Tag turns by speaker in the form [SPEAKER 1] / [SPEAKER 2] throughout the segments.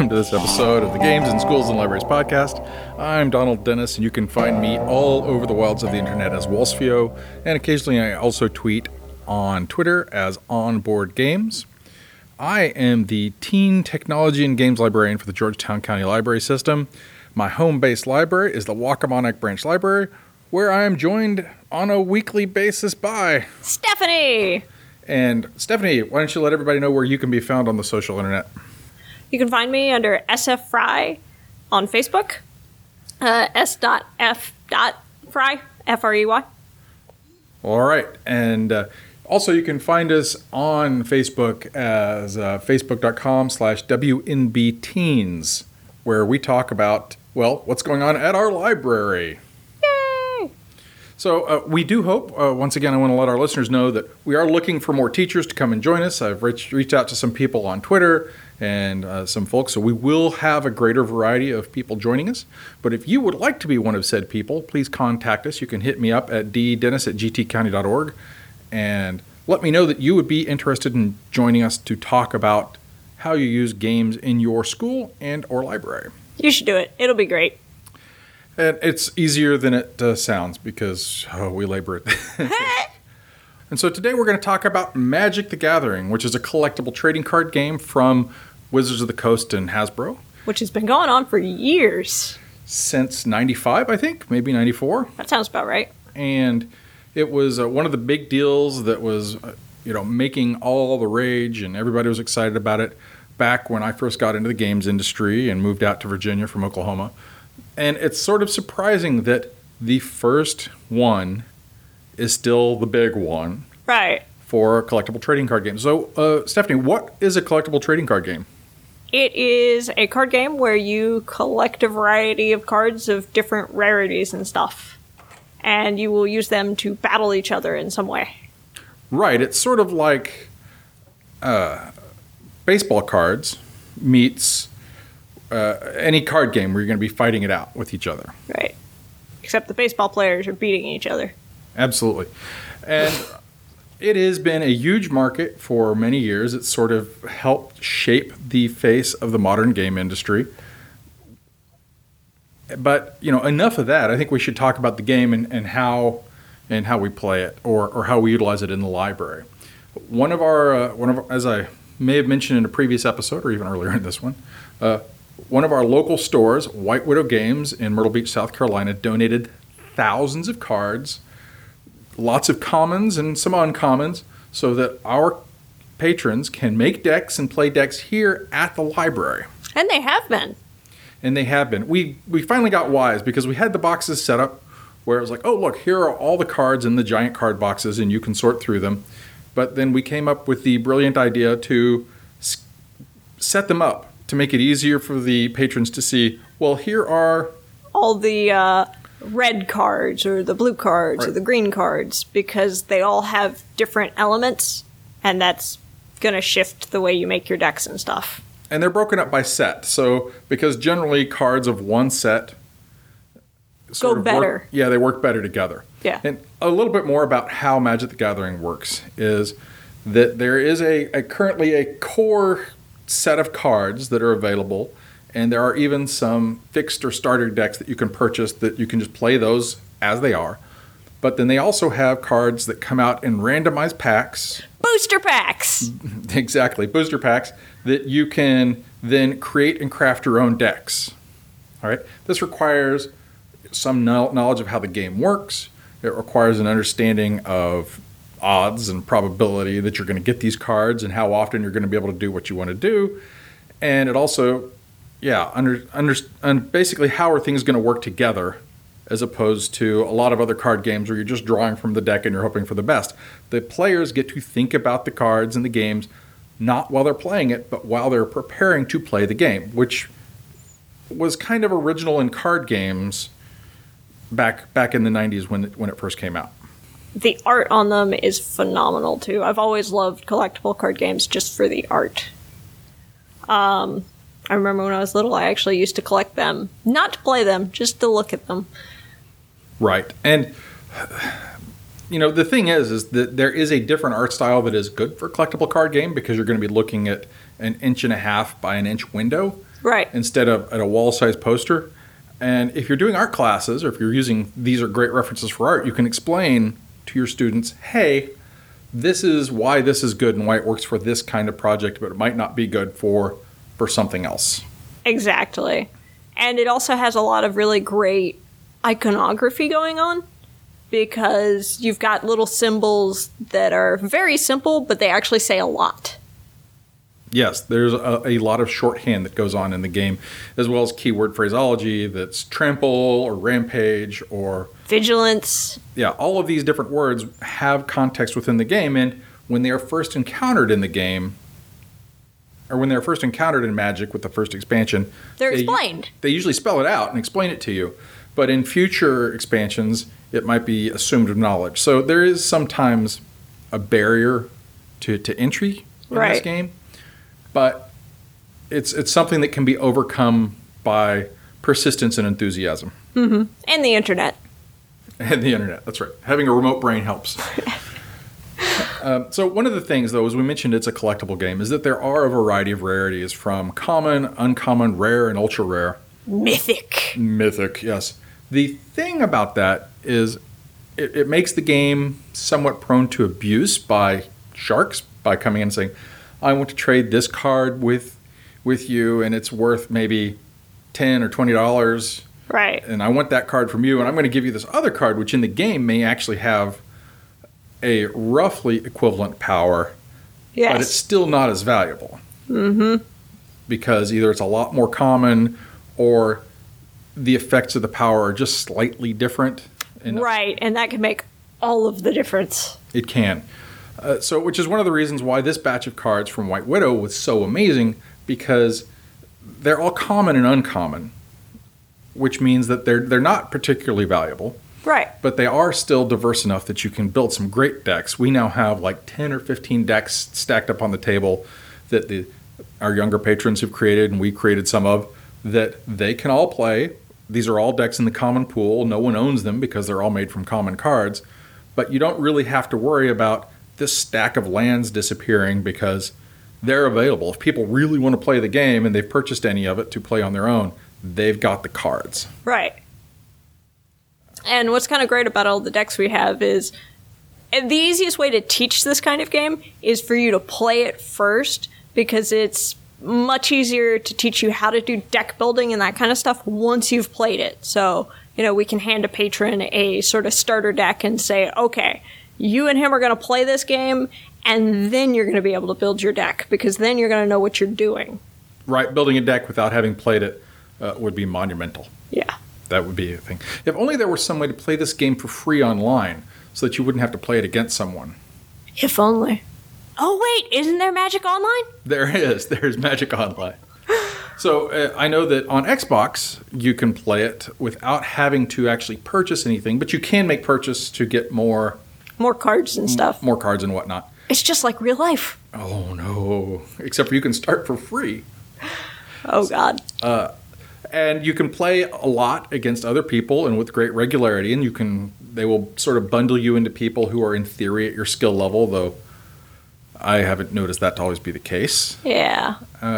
[SPEAKER 1] welcome to this episode of the Games in Schools and Libraries podcast. I'm Donald Dennis, and you can find me all over the wilds of the internet as Wolfsfio, and occasionally I also tweet on Twitter as Onboard Games. I am the Teen Technology and Games Librarian for the Georgetown County Library System. My home-based library is the Wacomonoc Branch Library, where I am joined on a weekly basis by
[SPEAKER 2] Stephanie!
[SPEAKER 1] And Stephanie, why don't you let everybody know where you can be found on the social internet?
[SPEAKER 2] You can find me under SF Fry on Facebook, s.f.fry, F-R-E-Y.
[SPEAKER 1] All right. And also you can find us on Facebook as facebook.com/WNBteens, where we talk about, well, what's going on at our library.
[SPEAKER 2] Yay!
[SPEAKER 1] So we do hope, once again, I want to let our listeners know that we are looking for more teachers to come and join us. I've reached out to some people on Twitter and some folks, so we will have a greater variety of people joining us. But if you would like to be one of said people, please contact us. You can hit me up at ddennis@gtcounty.org and let me know that you would be interested in joining us to talk about how you use games in your school and or library.
[SPEAKER 2] You should do it. It'll be great.
[SPEAKER 1] And it's easier than it sounds because we labor it. And so today we're going to talk about Magic the Gathering, which is a collectible trading card game from Wizards of the Coast and Hasbro.
[SPEAKER 2] Which has been going on for years.
[SPEAKER 1] Since 95, I think, maybe 94.
[SPEAKER 2] That sounds about right.
[SPEAKER 1] And it was one of the big deals that was, making all the rage, and everybody was excited about it back when I first got into the games industry and moved out to Virginia from Oklahoma. And it's sort of surprising that the first one is still the big one.
[SPEAKER 2] Right.
[SPEAKER 1] For a collectible trading card game. So, Stephanie, what is a collectible trading card game?
[SPEAKER 2] It is a card game where you collect a variety of cards of different rarities and stuff. And you will use them to battle each other in some way.
[SPEAKER 1] Right. It's sort of like baseball cards meets any card game where you're going to be fighting it out with each other.
[SPEAKER 2] Right. Except the baseball players are beating each other.
[SPEAKER 1] Absolutely. And it has been a huge market for many years. It's sort of helped shape the face of the modern game industry. But, enough of that. I think we should talk about the game and how we play it or how we utilize it in the library. One of our, as I may have mentioned in a previous episode or even earlier in this one, one of our local stores, White Widow Games in Myrtle Beach, South Carolina, donated thousands of cards, lots of commons and some uncommons, so that our patrons can make decks and play decks here at the library.
[SPEAKER 2] And they have been.
[SPEAKER 1] And they have been. We finally got wise because we had the boxes set up where it was like, oh, look, here are all the cards in the giant card boxes and you can sort through them. But then we came up with the brilliant idea to set them up to make it easier for the patrons to see, well, here are
[SPEAKER 2] all the red cards or the blue cards
[SPEAKER 1] right.
[SPEAKER 2] or the green cards, because they all have different elements, and that's going to shift the way you make your decks and stuff.
[SPEAKER 1] And they're broken up by set. So, because generally cards of one set
[SPEAKER 2] go better.
[SPEAKER 1] They work better together.
[SPEAKER 2] Yeah.
[SPEAKER 1] And a little bit more about how Magic the Gathering works is that there is currently a core set of cards that are available, and there are even some fixed or starter decks that you can purchase that you can just play those as they are. But then they also have cards that come out in randomized packs.
[SPEAKER 2] Booster packs!
[SPEAKER 1] Exactly, booster packs that you can then create and craft your own decks. All right. This requires some knowledge of how the game works. It requires an understanding of odds and probability that you're going to get these cards and how often you're going to be able to do what you want to do. And it also, basically how are things going to work together, as opposed to a lot of other card games where you're just drawing from the deck and you're hoping for the best. The players get to think about the cards and the games, not while they're playing it, but while they're preparing to play the game, which was kind of original in card games back in the 90s when it first came out.
[SPEAKER 2] The art on them is phenomenal, too. I've always loved collectible card games just for the art. I remember when I was little, I actually used to collect them. Not to play them, just to look at them.
[SPEAKER 1] Right. And, the thing is that there is a different art style that is good for a collectible card game because you're going to be looking at an 1.5 inch by 1 inch window.
[SPEAKER 2] Right.
[SPEAKER 1] instead of at a wall-sized poster. And if you're doing art classes, or if you're using these are great references for art, you can explain to your students, hey, this is why this is good and why it works for this kind of project, but it might not be good for something else.
[SPEAKER 2] Exactly. And it also has a lot of really great iconography going on, because you've got little symbols that are very simple, but they actually say a lot.
[SPEAKER 1] Yes, there's a lot of shorthand that goes on in the game, as well as keyword phraseology that's trample or rampage or
[SPEAKER 2] Vigilance.
[SPEAKER 1] yeah, all of these different words have context within the game, and when they are first encountered in the game, or when they're first encountered in Magic with the first expansion,
[SPEAKER 2] They're explained.
[SPEAKER 1] They usually spell it out and explain it to you. But in future expansions, it might be assumed of knowledge. So there is sometimes a barrier to entry in this
[SPEAKER 2] Right.
[SPEAKER 1] game, but it's something that can be overcome by persistence and enthusiasm.
[SPEAKER 2] And the internet.
[SPEAKER 1] And the internet, that's right. Having a remote brain helps. So one of the things, though, as we mentioned, it's a collectible game, is that there are a variety of rarities from common, uncommon, rare, and ultra rare.
[SPEAKER 2] Mythic.
[SPEAKER 1] Mythic, yes. The thing about that is it makes the game somewhat prone to abuse by sharks, by coming in and saying, I want to trade this card with you, and it's worth maybe $10 or $20.
[SPEAKER 2] Right.
[SPEAKER 1] And I want that card from you, and I'm going to give you this other card, which in the game may actually have a roughly equivalent power,
[SPEAKER 2] Yes.
[SPEAKER 1] but it's still not as valuable. Mm-hmm. Because either it's a lot more common, or the effects of the power are just slightly different. And
[SPEAKER 2] Right. And that can make all of the difference.
[SPEAKER 1] it can. Which is one of the reasons why this batch of cards from White Widow was so amazing, because they're all common and uncommon, which means that they're not particularly valuable,
[SPEAKER 2] Right.
[SPEAKER 1] but they are still diverse enough that you can build some great decks. We now have like 10 or 15 decks stacked up on the table that our younger patrons have created, and we created some of, that they can all play. These are all decks in the common pool. No one owns them because they're all made from common cards, but you don't really have to worry about this stack of lands disappearing because they're available. If people really want to play the game and they've purchased any of it to play on their own, they've got the cards.
[SPEAKER 2] Right. And what's kind of great about all the decks we have is the easiest way to teach this kind of game is for you to play it first, because it's much easier to teach you how to do deck building and that kind of stuff once you've played it. So, we can hand a patron a sort of starter deck and say, okay, you and him are going to play this game, and then you're going to be able to build your deck, because then you're going to know what you're doing.
[SPEAKER 1] Right, building a deck without having played it would be monumental.
[SPEAKER 2] Yeah.
[SPEAKER 1] That would be a thing. If only there was some way to play this game for free online so that you wouldn't have to play it against someone.
[SPEAKER 2] If only. Oh, wait, isn't there Magic Online?
[SPEAKER 1] There is. There's Magic Online. So I know that on Xbox, you can play it without having to actually purchase anything, but you can make purchase to get more
[SPEAKER 2] Cards and stuff.
[SPEAKER 1] more cards and whatnot.
[SPEAKER 2] It's just like real life.
[SPEAKER 1] Oh, no. Except for you can start for free.
[SPEAKER 2] Oh, God.
[SPEAKER 1] And you can play a lot against other people and with great regularity, and they will sort of bundle you into people who are in theory at your skill level, though I haven't noticed that to always be the case.
[SPEAKER 2] Yeah.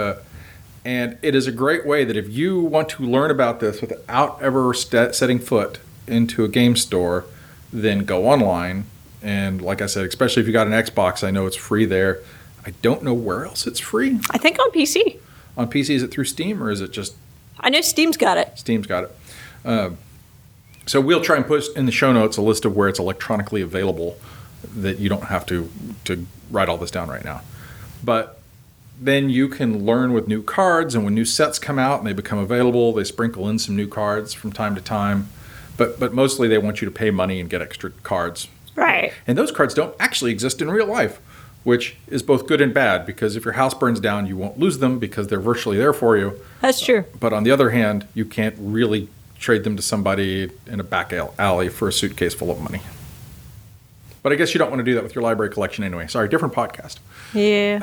[SPEAKER 1] And it is a great way that if you want to learn about this without ever setting foot into a game store, then go online. And like I said, especially if you got an Xbox, I know it's free there. I don't know where else it's free.
[SPEAKER 2] I think on PC.
[SPEAKER 1] On PC, is it through Steam, or is it just
[SPEAKER 2] I know Steam's got it.
[SPEAKER 1] Steam's got it? So we'll try and put in the show notes a list of where it's electronically available, that you don't have to write all this down right now. But then you can learn with new cards, and when new sets come out and they become available, they sprinkle in some new cards from time to time. But mostly they want you to pay money and get extra cards.
[SPEAKER 2] Right.
[SPEAKER 1] And those cards don't actually exist in real life, which is both good and bad, because if your house burns down, you won't lose them because they're virtually there for you.
[SPEAKER 2] That's true.
[SPEAKER 1] But on the other hand, you can't really trade them to somebody in a back alley for a suitcase full of money. But I guess you don't want to do that with your library collection anyway. Sorry, different podcast.
[SPEAKER 2] Yeah.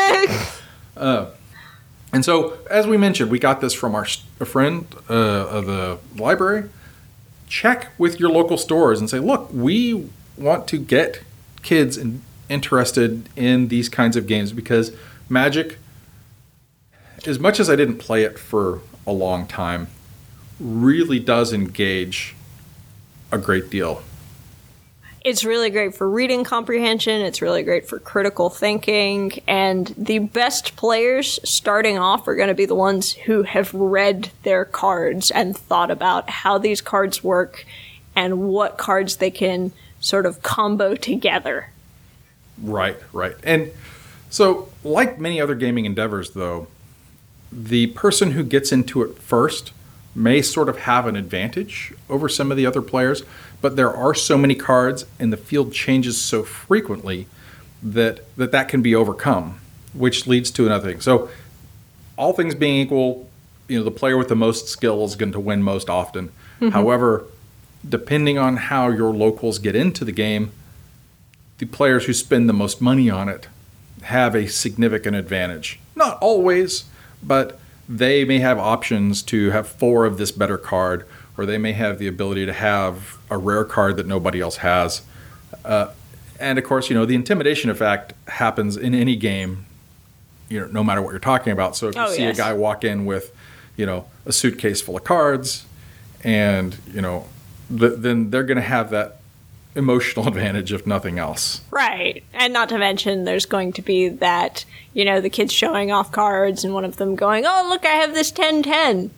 [SPEAKER 1] And so, as we mentioned, we got this from a friend of the library. Check with your local stores and say, look, we want to get kids interested in these kinds of games, because Magic as much as I didn't play it for a long time, really does engage a great deal.
[SPEAKER 2] It's really great for reading comprehension. It's really great for critical thinking. And the best players starting off are going to be the ones who have read their cards and thought about how these cards work and what cards they can sort of combo together.
[SPEAKER 1] Right. And so, like many other gaming endeavors, though, the person who gets into it first may sort of have an advantage over some of the other players, but there are so many cards and the field changes so frequently that can be overcome, which leads to another thing. So all things being equal, the player with the most skill is going to win most often. Mm-hmm. However, depending on how your locals get into the game, the players who spend the most money on it have a significant advantage. Not always, but they may have options to have 4 of this better card, or they may have the ability to have a rare card that nobody else has. And of course, the intimidation effect happens in any game, no matter what you're talking about. So if you see a guy walk in with, a suitcase full of cards, and, then they're going to have that emotional advantage, if nothing else.
[SPEAKER 2] Right. And not to mention there's going to be that, the kids showing off cards and one of them going, oh, look, I have this 10-10,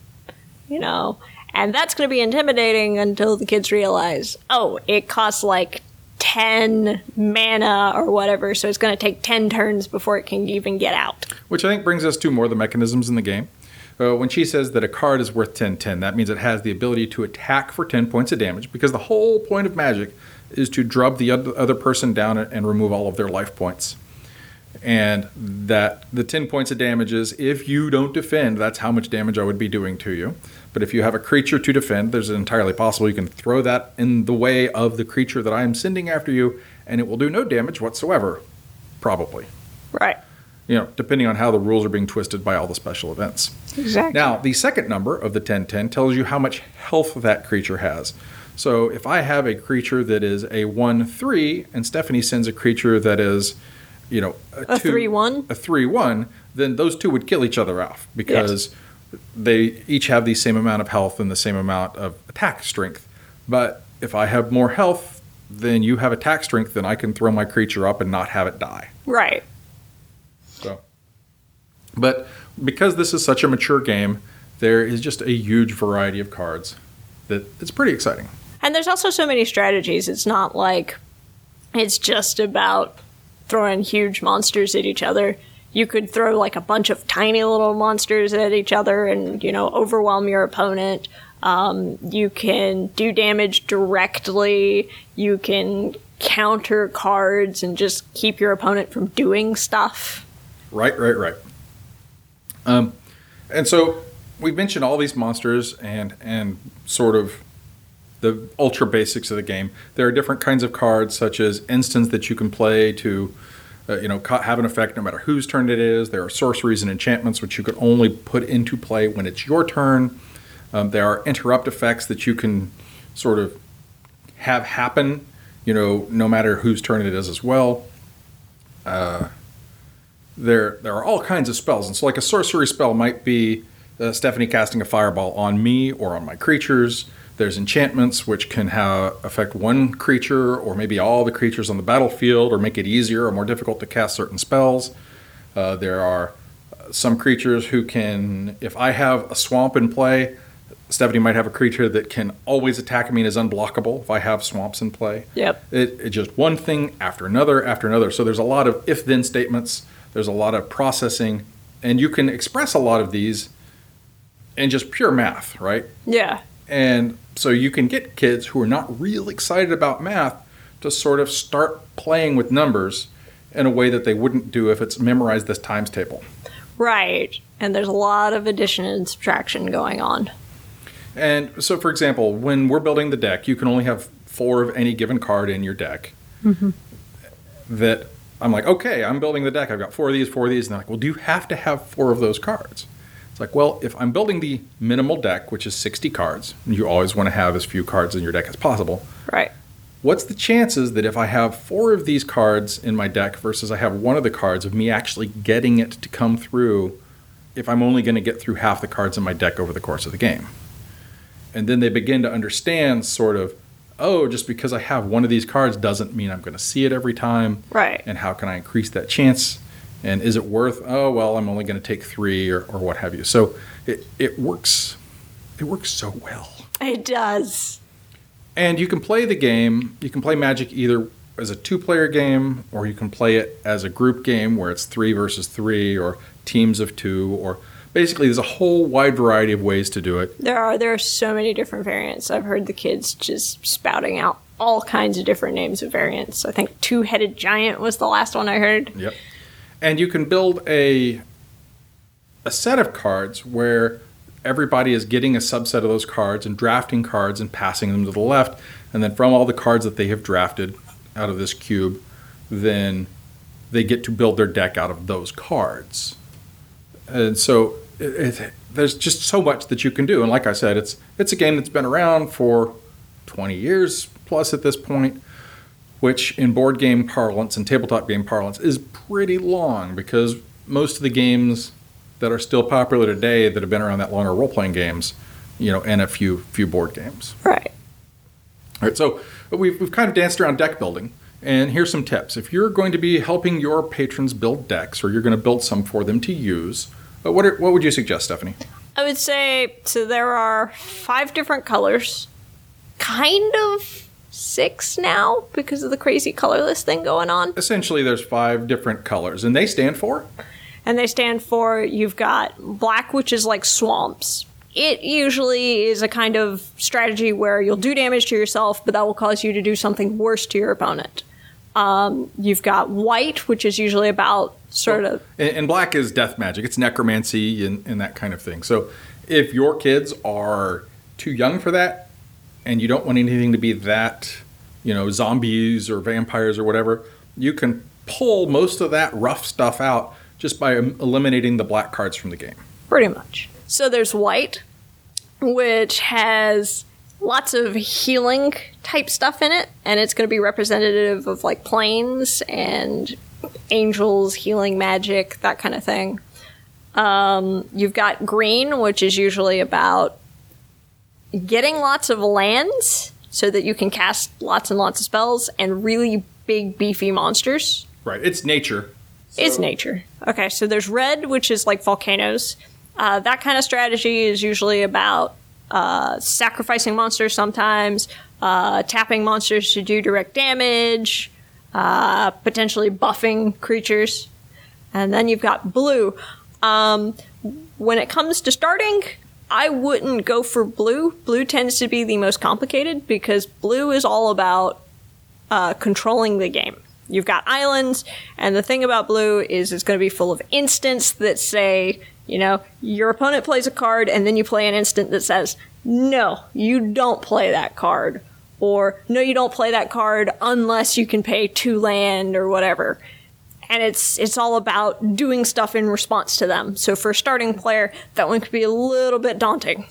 [SPEAKER 2] and that's going to be intimidating until the kids realize, oh, it costs like 10 mana or whatever, so it's going to take 10 turns before it can even get out.
[SPEAKER 1] Which I think brings us to more of the mechanisms in the game. When she says that a card is worth 10-10, that means it has the ability to attack for 10 points of damage, because the whole point of Magic is to drub the other person down and remove all of their life points. And that the 10 points of damage is, if you don't defend, that's how much damage I would be doing to you. But if you have a creature to defend, there's entirely possible you can throw that in the way of the creature that I am sending after you, and it will do no damage whatsoever, probably.
[SPEAKER 2] Right.
[SPEAKER 1] Depending on how the rules are being twisted by all the special events.
[SPEAKER 2] Exactly.
[SPEAKER 1] Now, the second number of the 10-10 tells you how much health that creature has. So if I have a creature that is a 1/3, and Stephanie sends a creature that is, a
[SPEAKER 2] 3/1?
[SPEAKER 1] A 3/1, then those two would kill each other off, because they each have the same amount of health and the same amount of attack strength. But if I have more health than you have attack strength, then I can throw my creature up and not have it die.
[SPEAKER 2] Right.
[SPEAKER 1] But because this is such a mature game, there is just a huge variety of cards that it's pretty exciting.
[SPEAKER 2] And there's also so many strategies. It's not like it's just about throwing huge monsters at each other. You could throw like a bunch of tiny little monsters at each other and, overwhelm your opponent. You can do damage directly. You can counter cards and just keep your opponent from doing stuff.
[SPEAKER 1] Right. And so we've mentioned all these monsters and sort of the ultra basics of the game. There are different kinds of cards, such as instants that you can play to, have an effect no matter whose turn it is. There are sorceries and enchantments, which you can only put into play when it's your turn. There are interrupt effects that you can sort of have happen, no matter whose turn it is as well. There are all kinds of spells. And so like a sorcery spell might be Stephanie casting a fireball on me or on my creatures. There's enchantments, which can affect one creature or maybe all the creatures on the battlefield, or make it easier or more difficult to cast certain spells. There are some creatures who can, if I have a swamp in play, Stephanie might have a creature that can always attack me and is unblockable if I have swamps in play.
[SPEAKER 2] Yep.
[SPEAKER 1] It just one thing after another. So there's a lot of if-then statements. There's a lot of processing, and you can express a lot of these in just pure math, right?
[SPEAKER 2] Yeah.
[SPEAKER 1] And so you can get kids who are not real excited about math to sort of start playing with numbers in a way that they wouldn't do if it's memorized this times table.
[SPEAKER 2] Right. And there's a lot of addition and subtraction going on.
[SPEAKER 1] And so, for example, when we're building the deck, you can only have 4 of any given card in your deck. Mm-hmm. That I'm like, okay, I'm building the deck. I've got 4 of these. And they're like, well, do you have to have 4 of those cards? It's like, well, if I'm building the minimal deck, which is 60 cards, and you always want to have as few cards in your deck as possible.
[SPEAKER 2] Right.
[SPEAKER 1] What's the chances that if I have 4 of these cards in my deck versus I have 1 of the cards of me actually getting it to come through if I'm only going to get through half the cards in my deck over the course of the game? And then they begin to understand sort of, oh, just because I have one of these cards doesn't mean I'm going to see it every time.
[SPEAKER 2] Right.
[SPEAKER 1] And how can I increase that chance? And is it worth, oh, well, I'm only going to take 3 or what have you. So it works. It works so well.
[SPEAKER 2] It does.
[SPEAKER 1] And you can play the game, you can play Magic either as a 2-player game, or you can play it as a group game where it's 3 versus 3 or teams of 2, or basically there's a whole wide variety of ways to do it.
[SPEAKER 2] There are so many different variants. I've heard the kids just spouting out all kinds of different names of variants. I think Two-Headed Giant was the last one I heard.
[SPEAKER 1] Yep. And you can build a set of cards where everybody is getting a subset of those cards and drafting cards and passing them to the left. And then from all the cards that they have drafted out of this cube, then they get to build their deck out of those cards. And so there's just so much that you can do. And like I said, it's a game that's been around for 20 years plus at this point, which in board game parlance and tabletop game parlance is pretty long, because most of the games that are still popular today that have been around that long are role-playing games, and a few board games.
[SPEAKER 2] Right.
[SPEAKER 1] All right, so we've kind of danced around deck building, and here's some tips. If you're going to be helping your patrons build decks, or you're going to build some for them to use, what would you suggest, Stephanie?
[SPEAKER 2] I would say, so there are 5 different colors, kind of 6 now because of the crazy colorless thing going on.
[SPEAKER 1] Essentially, there's 5 different colors, and they stand for?
[SPEAKER 2] And they stand for, you've got black, which is like swamps. It usually is a kind of strategy where you'll do damage to yourself, but that will cause you to do something worse to your opponent. You've got white, which is usually about sort of...
[SPEAKER 1] And black is death magic. It's necromancy and that kind of thing. So if your kids are too young for that, and you don't want anything to be that, zombies or vampires or whatever, you can pull most of that rough stuff out just by eliminating the black cards from the game.
[SPEAKER 2] Pretty much. So there's white, which has lots of healing type stuff in it, and it's going to be representative of like planes and angels, healing magic, that kind of thing. You've got green, which is usually about getting lots of lands so that you can cast lots and lots of spells, and really big, beefy monsters.
[SPEAKER 1] Right. It's nature.
[SPEAKER 2] It's nature. Okay, so there's red, which is like volcanoes. That kind of strategy is usually about sacrificing monsters sometimes, tapping monsters to do direct damage, potentially buffing creatures. And then you've got blue. When it comes to starting, I wouldn't go for blue. Blue tends to be the most complicated because blue is all about controlling the game. You've got islands, and the thing about blue is it's going to be full of instants that say, your opponent plays a card, and then you play an instant that says, no, you don't play that card. Or, no, you don't play that card unless you can pay 2 land or whatever. And it's all about doing stuff in response to them. So for a starting player, that one could be a little bit daunting.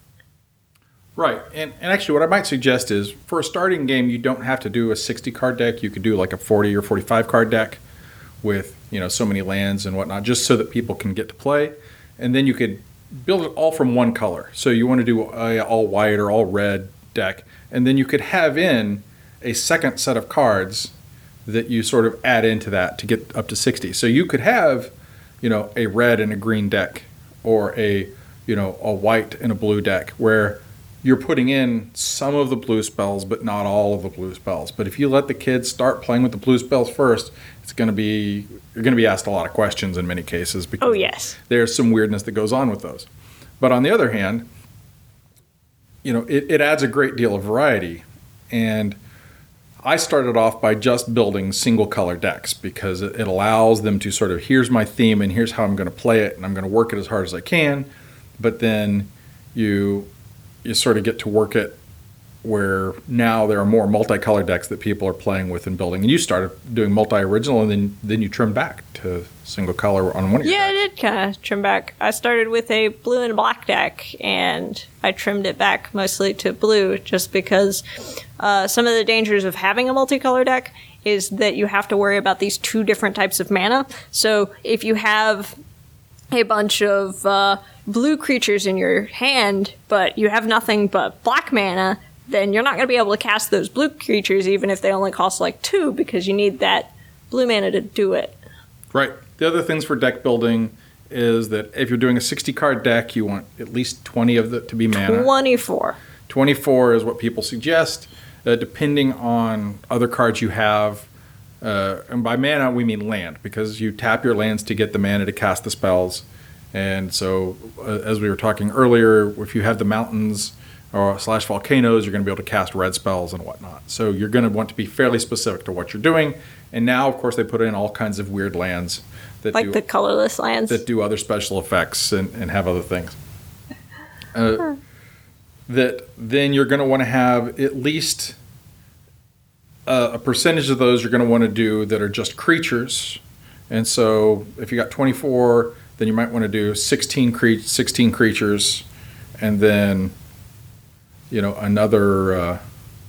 [SPEAKER 1] Right. And actually what I might suggest is for a starting game, you don't have to do a 60-card deck. You could do like a 40 or 45-card deck with, so many lands and whatnot, just so that people can get to play. And then you could build it all from one color. So you want to do a all white or all red deck. And then you could have in a second set of cards that you sort of add into that to get up to 60. So you could have, a red and a green deck, or a white and a blue deck where you're putting in some of the blue spells, but not all of the blue spells. But if you let the kids start playing with the blue spells first, you're going to be asked a lot of questions in many cases because there's some weirdness that goes on with those. But on the other hand, it adds a great deal of variety. And I started off by just building single color decks because it allows them to sort of, here's my theme and here's how I'm going to play it, and I'm going to work it as hard as I can. But then you sort of get to work it where now there are more multicolored decks that people are playing with and building. And you started doing multi-original, and then you trimmed back to single color on one of your decks.
[SPEAKER 2] I did kind of trim back. I started with a blue and black deck, and I trimmed it back mostly to blue just because some of the dangers of having a multicolor deck is that you have to worry about these 2 different types of mana. So if you have a bunch of blue creatures in your hand, but you have nothing but black mana, then you're not going to be able to cast those blue creatures even if they only cost like 2, because you need that blue mana to do it.
[SPEAKER 1] Right. The other things for deck building is that if you're doing a 60-card deck, you want at least 20 of it to be mana.
[SPEAKER 2] 24.
[SPEAKER 1] 24 is what people suggest, depending on other cards you have. And by mana, we mean land, because you tap your lands to get the mana to cast the spells. And so, as we were talking earlier, if you have the mountains or / volcanoes, you're going to be able to cast red spells and whatnot. So you're going to want to be fairly specific to what you're doing. And now, of course, they put in all kinds of weird lands that
[SPEAKER 2] Like the colorless lands.
[SPEAKER 1] that do other special effects and have other things. That then you're going to want to have at least a percentage of those you're going to want to do that are just creatures. And so if you got 24, then you might want to do 16 creatures, and then another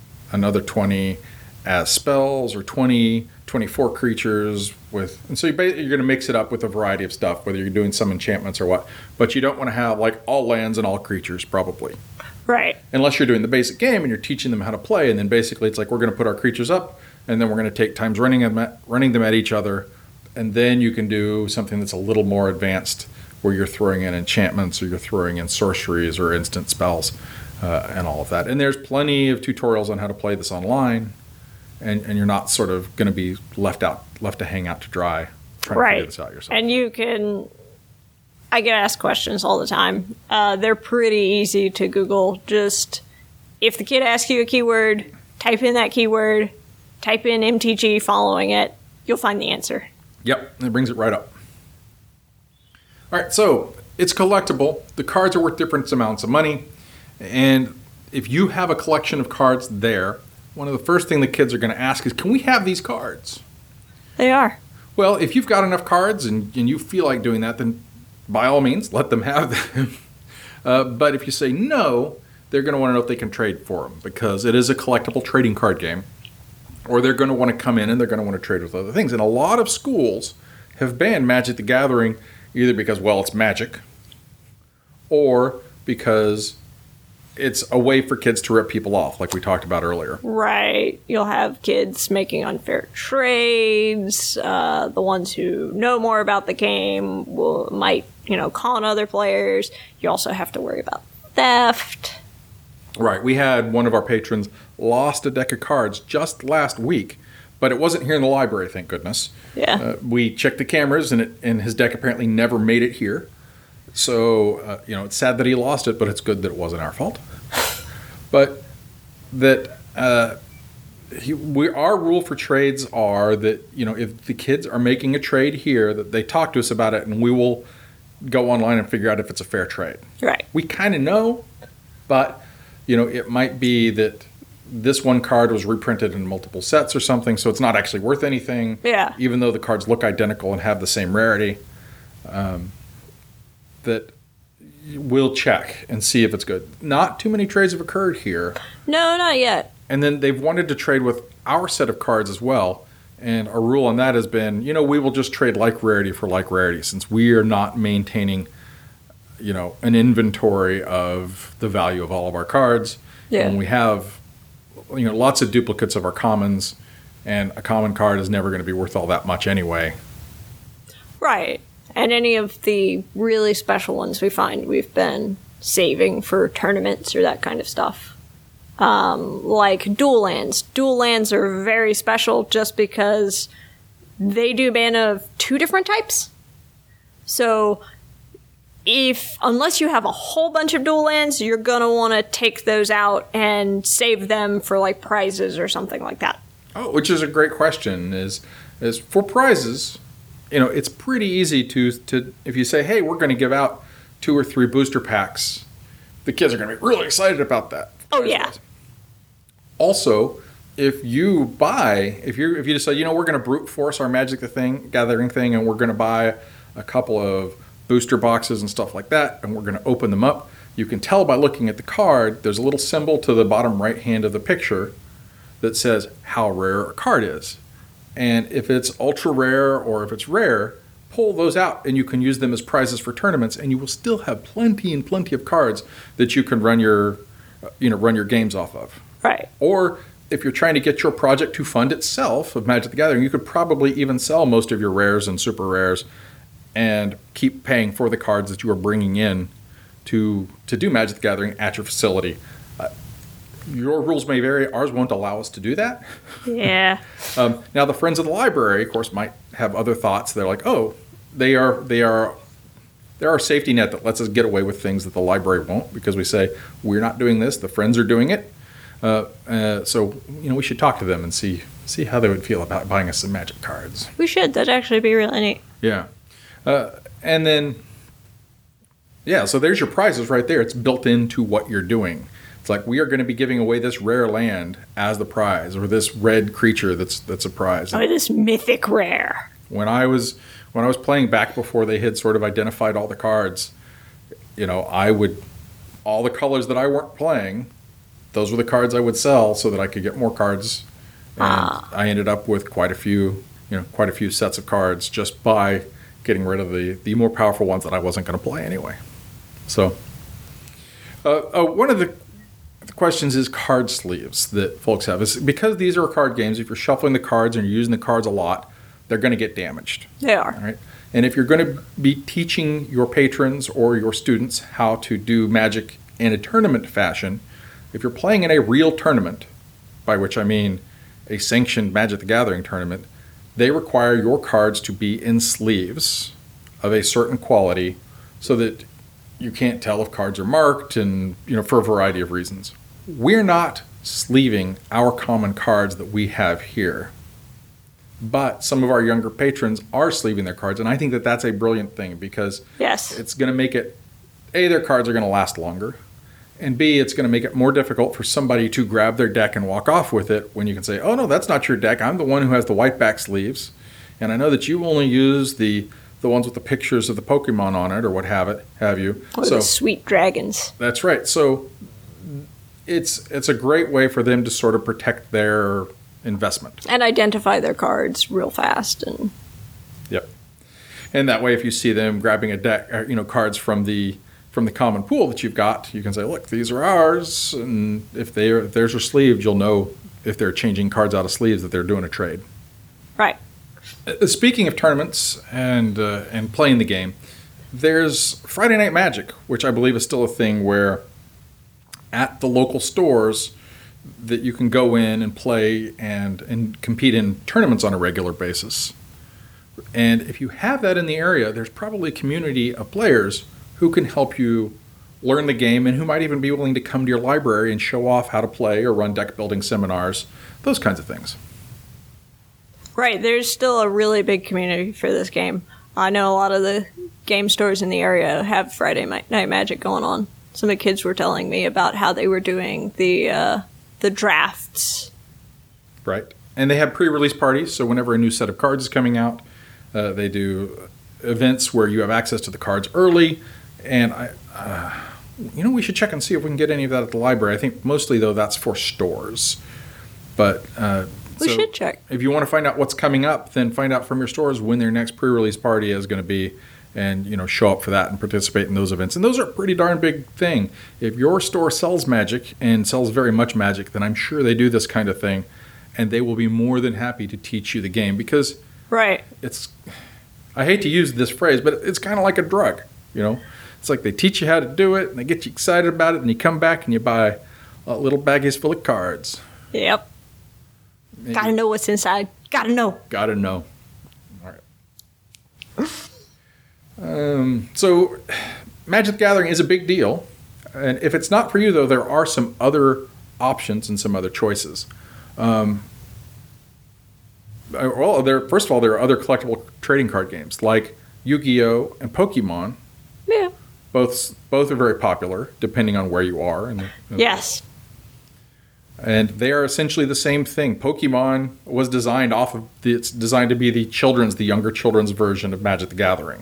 [SPEAKER 1] 20 as spells, or 24 creatures with. And so you're going to mix it up with a variety of stuff, whether you're doing some enchantments or what. But you don't want to have like all lands and all creatures, probably.
[SPEAKER 2] Right.
[SPEAKER 1] Unless you're doing the basic game and you're teaching them how to play, and then basically it's like we're going to put our creatures up, and then we're going to take times running them at each other, and then you can do something that's a little more advanced, where you're throwing in enchantments, or you're throwing in sorceries or instant spells, and all of that. And there's plenty of tutorials on how to play this online, and you're not sort of going to be left to hang out to dry trying to figure this out yourself.
[SPEAKER 2] And you can. I get asked questions all the time. They're pretty easy to Google. Just if the kid asks you a keyword, type in that keyword, type in MTG following it, you'll find the answer.
[SPEAKER 1] Yep, it brings it right up. All right, so it's collectible. The cards are worth different amounts of money. And if you have a collection of cards there, one of the first things the kids are going to ask is, can we have these cards?
[SPEAKER 2] They are.
[SPEAKER 1] Well, if you've got enough cards and you feel like doing that, then by all means, let them have them. But if you say no, they're going to want to know if they can trade for them, because it is a collectible trading card game. Or they're going to want to come in and they're going to want to trade with other things. And a lot of schools have banned Magic the Gathering either because, well, it's Magic, or because it's a way for kids to rip people off, like we talked about earlier.
[SPEAKER 2] Right. You'll have kids making unfair trades. The ones who know more about the game might con other players. You also have to worry about theft.
[SPEAKER 1] Right. We had one of our patrons lost a deck of cards just last week, but it wasn't here in the library, thank goodness.
[SPEAKER 2] Yeah.
[SPEAKER 1] We checked the cameras, and his deck apparently never made it here. So, it's sad that he lost it, but it's good that it wasn't our fault. But that our rule for trades are that, if the kids are making a trade here, that they talk to us about it, and we will go online and figure out if it's a fair trade.
[SPEAKER 2] Right.
[SPEAKER 1] We kind of know, but, it might be that this one card was reprinted in multiple sets or something, so it's not actually worth anything.
[SPEAKER 2] Yeah.
[SPEAKER 1] Even though the cards look identical and have the same rarity. That we'll check and see if it's good. Not too many trades have occurred here.
[SPEAKER 2] No, not yet.
[SPEAKER 1] And then they've wanted to trade with our set of cards as well. And our rule on that has been, we will just trade like rarity for like rarity, since we are not maintaining, an inventory of the value of all of our cards.
[SPEAKER 2] Yeah.
[SPEAKER 1] And we have, lots of duplicates of our commons, and a common card is never going to be worth all that much anyway.
[SPEAKER 2] Right. And any of the really special ones we've been saving for tournaments or that kind of stuff. Like dual lands. Dual lands are very special just because they do ban of 2 different types. So unless you have a whole bunch of dual lands, you're going to want to take those out and save them for like prizes or something like that.
[SPEAKER 1] Oh, which is a great question. Is for prizes, it's pretty easy to if you say, hey, we're going to give out 2 or 3 booster packs, the kids are going to be really excited about that.
[SPEAKER 2] Oh, yeah.
[SPEAKER 1] Also, if you decide, we're going to brute force our Magic the Gathering thing, and we're going to buy a couple of booster boxes and stuff like that, and we're going to open them up, you can tell by looking at the card, there's a little symbol to the bottom right hand of the picture that says how rare a card is. And if it's ultra rare or if it's rare, pull those out and you can use them as prizes for tournaments, and you will still have plenty and plenty of cards that you can run your games off of.
[SPEAKER 2] Right.
[SPEAKER 1] Or if you're trying to get your project to fund itself of Magic the Gathering, you could probably even sell most of your rares and super rares and keep paying for the cards that you are bringing in to do Magic the Gathering at your facility. Your rules may vary. Ours won't allow us to do that.
[SPEAKER 2] Yeah.
[SPEAKER 1] Now, the Friends of the Library, of course, might have other thoughts. They're like, oh, they're our safety net that lets us get away with things that the library won't, because we say, we're not doing this, the Friends are doing it. So, we should talk to them and see how they would feel about buying us some Magic cards.
[SPEAKER 2] We should. That'd actually be really neat.
[SPEAKER 1] Yeah. And then, so there's your prizes right there. It's built into what you're doing. It's like, we are going to be giving away this rare land as the prize, or this red creature that's a prize.
[SPEAKER 2] Or this mythic rare.
[SPEAKER 1] When I was playing back before they had sort of identified all the cards, all the colors that I weren't playing, those were the cards I would sell so that I could get more cards. And I ended up with quite a few sets of cards just by getting rid of the more powerful ones that I wasn't going to play anyway. So, one of the questions is card sleeves that folks have. Is because these are card games, if you're shuffling the cards and you're using the cards a lot, they're going to get damaged.
[SPEAKER 2] They are.
[SPEAKER 1] Right? And if you're going to be teaching your patrons or your students how to do Magic in a tournament fashion, if you're playing in a real tournament, by which I mean a sanctioned Magic the Gathering tournament, they require your cards to be in sleeves of a certain quality so that you can't tell if cards are marked, and for a variety of reasons. We're not sleeving our common cards that we have here, but some of our younger patrons are sleeving their cards, and I think that that's a brilliant thing, because
[SPEAKER 2] yes,
[SPEAKER 1] it's going to make it, A, their cards are going to last longer, and B, it's going to make it more difficult for somebody to grab their deck and walk off with it when you can say, oh no, that's not your deck, I'm the one who has the white back sleeves, and I know that you only use the ones with the pictures of the Pokemon on it, or what have you.
[SPEAKER 2] Or the sweet dragons.
[SPEAKER 1] That's right. So it's a great way for them to sort of protect their investment.
[SPEAKER 2] And identify their cards real fast.
[SPEAKER 1] Yep. And that way, if you see them grabbing a deck, cards from the common pool that you've got, you can say, look, these are ours. And if theirs are sleeved, you'll know if they're changing cards out of sleeves that they're doing a trade.
[SPEAKER 2] Right.
[SPEAKER 1] Speaking of tournaments and playing the game, there's Friday Night Magic, which I believe is still a thing where at the local stores that you can go in and play and compete in tournaments on a regular basis. And if you have that in the area, there's probably a community of players who can help you learn the game and who might even be willing to come to your library and show off how to play or run deck building seminars, those kinds of things.
[SPEAKER 2] Right, there's still a really big community for this game. I know a lot of the game stores in the area have Friday Night Magic going on. Some of the kids were telling me about how they were doing the drafts.
[SPEAKER 1] Right, and they have pre-release parties, so whenever a new set of cards is coming out, they do events where you have access to the cards early, and we should check and see if we can get any of that at the library. I think mostly, though, that's for stores. But
[SPEAKER 2] we should check.
[SPEAKER 1] If you want to find out what's coming up, then find out from your stores when their next pre-release party is going to be, and show up for that and participate in those events. And those are a pretty darn big thing. If your store sells Magic and sells very much Magic, then I'm sure they do this kind of thing, and they will be more than happy to teach you the game, because
[SPEAKER 2] right,
[SPEAKER 1] I hate to use this phrase, but it's kind of like a drug. It's like they teach you how to do it, and they get you excited about it, and you come back and you buy little baggies full of cards.
[SPEAKER 2] Yep. Gotta know what's inside. Gotta know.
[SPEAKER 1] All right. So Magic the Gathering is a big deal. And if it's not for you, though, there are some other options and some other choices. First of all, there are other collectible trading card games like Yu-Gi-Oh! And Pokemon.
[SPEAKER 2] Yeah. Both
[SPEAKER 1] are very popular, depending on where you are.
[SPEAKER 2] Yes.
[SPEAKER 1] And they are essentially the same thing. Pokemon was designed it's designed to be the younger children's version of Magic the Gathering.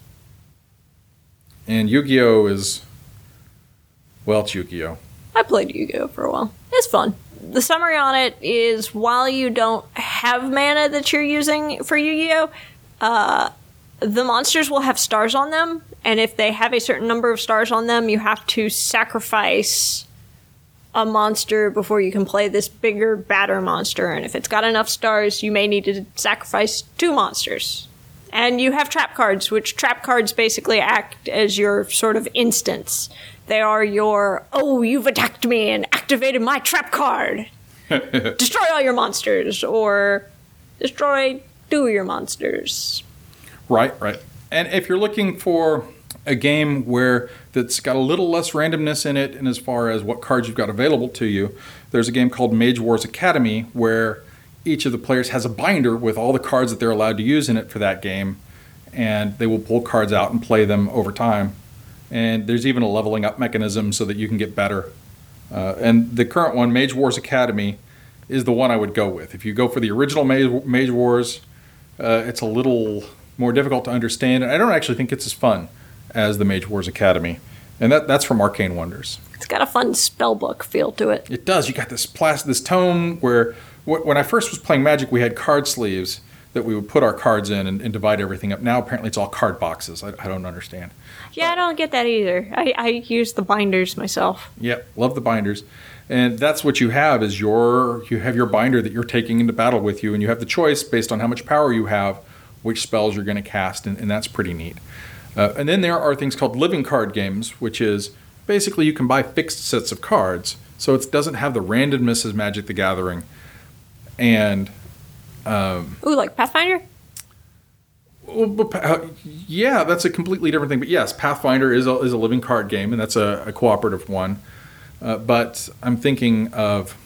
[SPEAKER 1] And Yu-Gi-Oh! It's Yu-Gi-Oh!
[SPEAKER 2] I played Yu-Gi-Oh! For a while. It's fun. The summary on it is, while you don't have mana that you're using for Yu-Gi-Oh!, the monsters will have stars on them, and if they have a certain number of stars on them, you have to sacrifice a monster before you can play this bigger, badder monster. And if it's got enough stars, you may need to sacrifice 2 monsters. And you have trap cards, which trap cards basically act as your sort of instance. They are your, oh, you've attacked me and activated my trap card. Destroy all your monsters, or destroy 2 of your monsters.
[SPEAKER 1] Right. And if you're looking for a game where that's got a little less randomness in it, and as far as what cards you've got available to you, there's a game called Mage Wars Academy where each of the players has a binder with all the cards that they're allowed to use in it for that game, and they will pull cards out and play them over time. And there's even a leveling up mechanism so that you can get better. And the current one, Mage Wars Academy, is the one I would go with. If you go for the original Mage Wars, it's a little more difficult to understand, and I don't actually think it's as fun as the Mage Wars Academy. And that's from Arcane Wonders.
[SPEAKER 2] It's got a fun spellbook feel to it.
[SPEAKER 1] It does. You got this tome where when I first was playing Magic, we had card sleeves that we would put our cards in and divide everything up. Now apparently it's all card boxes. I don't understand.
[SPEAKER 2] Yeah, I don't get that either. I use the binders myself.
[SPEAKER 1] Yep, love the binders. And that's what you have is you have your binder that you're taking into battle with you, and you have the choice based on how much power you have, which spells you're going to cast, and that's pretty neat. And then there are things called living card games, which is basically you can buy fixed sets of cards, so it doesn't have the randomness as Magic the Gathering. And
[SPEAKER 2] ooh, like Pathfinder?
[SPEAKER 1] Yeah, that's a completely different thing. But yes, Pathfinder is a living card game, and that's a cooperative one. But I'm thinking of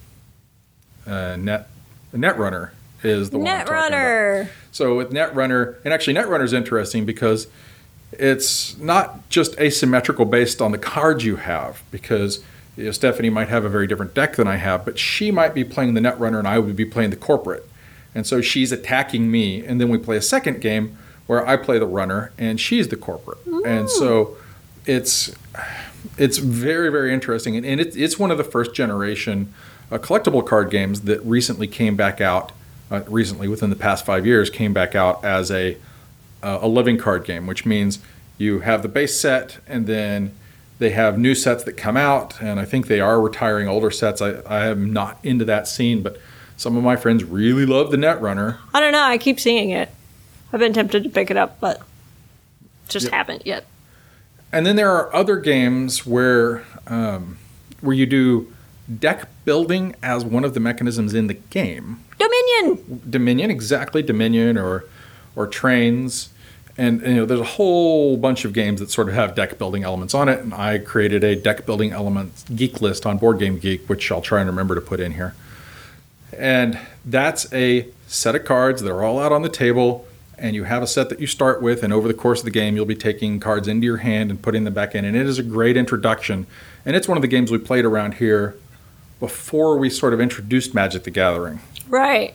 [SPEAKER 1] Netrunner is the one I'm talking about. So with Netrunner, and actually Netrunner is interesting because it's not just asymmetrical based on the cards you have, because Stephanie might have a very different deck than I have, but she might be playing the Netrunner and I would be playing the corporate. And so she's attacking me, and then we play a second game where I play the runner and she's the corporate. Ooh. And so it's very, very interesting. And it's one of the first generation collectible card games that recently came back out, within the past 5 years, came back out as a living card game, which means you have the base set and then they have new sets that come out, and I think they are retiring older sets. I am not into that scene, but some of my friends really love the Netrunner.
[SPEAKER 2] I don't know. I keep seeing it. I've been tempted to pick it up, but just haven't yet.
[SPEAKER 1] And then there are other games where you do deck building as one of the mechanisms in the game. Dominion, exactly. Dominion or Trains. And there's a whole bunch of games that sort of have deck building elements on it. And I created a deck building elements geek list on Board Game Geek, which I'll try and remember to put in here. And that's a set of cards that are all out on the table, and you have a set that you start with, and over the course of the game, you'll be taking cards into your hand and putting them back in. And it is a great introduction. And it's one of the games we played around here before we sort of introduced Magic the Gathering.
[SPEAKER 2] Right.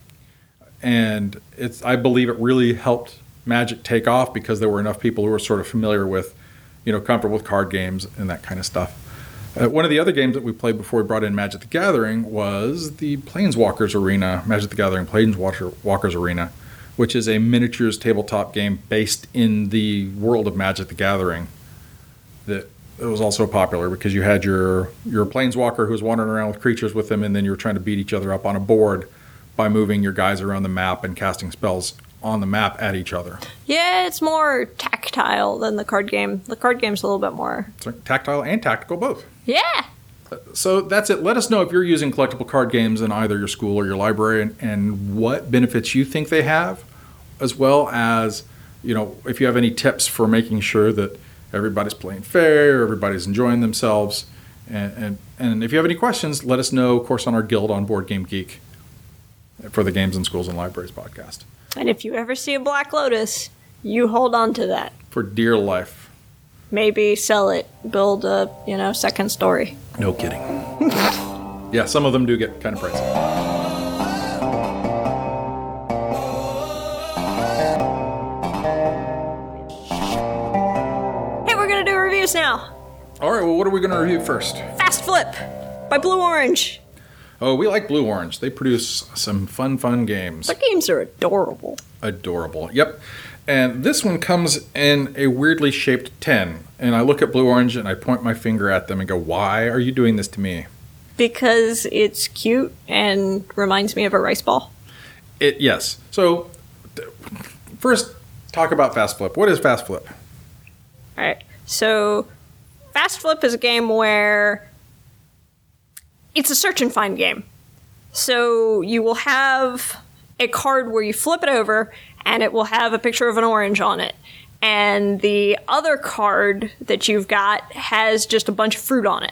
[SPEAKER 1] And I believe it really helped Magic take off because there were enough people who were sort of familiar with, comfortable with card games and that kind of stuff. One of the other games that we played before we brought in Magic the Gathering was the Planeswalkers Arena, Magic the Gathering Planeswalkers Arena, which is a miniatures tabletop game based in the world of Magic the Gathering. That it was also popular because you had your Planeswalker who was wandering around with creatures with them, and then you were trying to beat each other up on a board by moving your guys around the map and casting spells on the map at each other.
[SPEAKER 2] Yeah, it's more tactile than the card game. The card game's a little bit more...
[SPEAKER 1] It's like tactile and tactical both.
[SPEAKER 2] Yeah!
[SPEAKER 1] So that's it. Let us know if you're using collectible card games in either your school or your library and what benefits you think they have, as well as, if you have any tips for making sure that everybody's playing fair, everybody's enjoying themselves. And if you have any questions, let us know, of course, on our guild on Board Game Geek for the Games in Schools and Libraries podcast.
[SPEAKER 2] And if you ever see a Black Lotus, you hold on to that.
[SPEAKER 1] For dear life.
[SPEAKER 2] Maybe sell it, build a, second story.
[SPEAKER 1] No kidding. Yeah, some of them do get kind of pricey.
[SPEAKER 2] Hey, we're going to do reviews now.
[SPEAKER 1] All right, well, what are we going to review first?
[SPEAKER 2] Fast Flip by Blue Orange.
[SPEAKER 1] Oh, we like Blue Orange. They produce some fun games.
[SPEAKER 2] Their games are adorable.
[SPEAKER 1] Adorable. Yep. And this one comes in a weirdly shaped tin. And I look at Blue Orange and I point my finger at them and go, why are you doing this to me?
[SPEAKER 2] Because it's cute and reminds me of a rice ball.
[SPEAKER 1] Yes. So, first, talk about Fast Flip. What is Fast Flip?
[SPEAKER 2] All right. So, Fast Flip is a game where it's a search and find game. So, you will have a card where you flip it over and it will have a picture of an orange on it. And the other card that you've got has just a bunch of fruit on it.